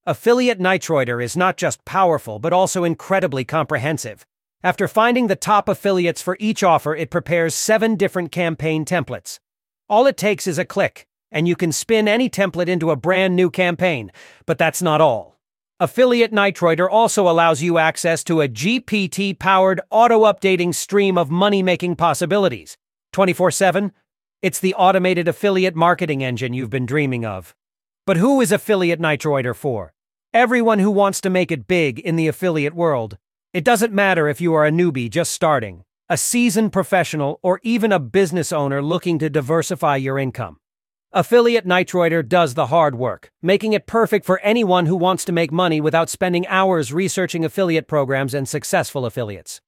Affiliate Nitroider is not just powerful but also incredibly comprehensive. After finding the top affiliates for each offer, it prepares 7 different campaign templates. All it takes is a click, and you can spin any template into a brand new campaign. But that's not all. Affiliate Nitroider also allows you access to a GPT-powered auto-updating stream of money-making possibilities. 24/7? It's the automated affiliate marketing engine you've been dreaming of. But who is Affiliate Nitroider for? Everyone who wants to make it big in the affiliate world. It doesn't matter if you are a newbie just starting, a seasoned professional, or even a business owner looking to diversify your income. Affiliate Nitroider does the hard work, making it perfect for anyone who wants to make money without spending hours researching affiliate programs and successful affiliates.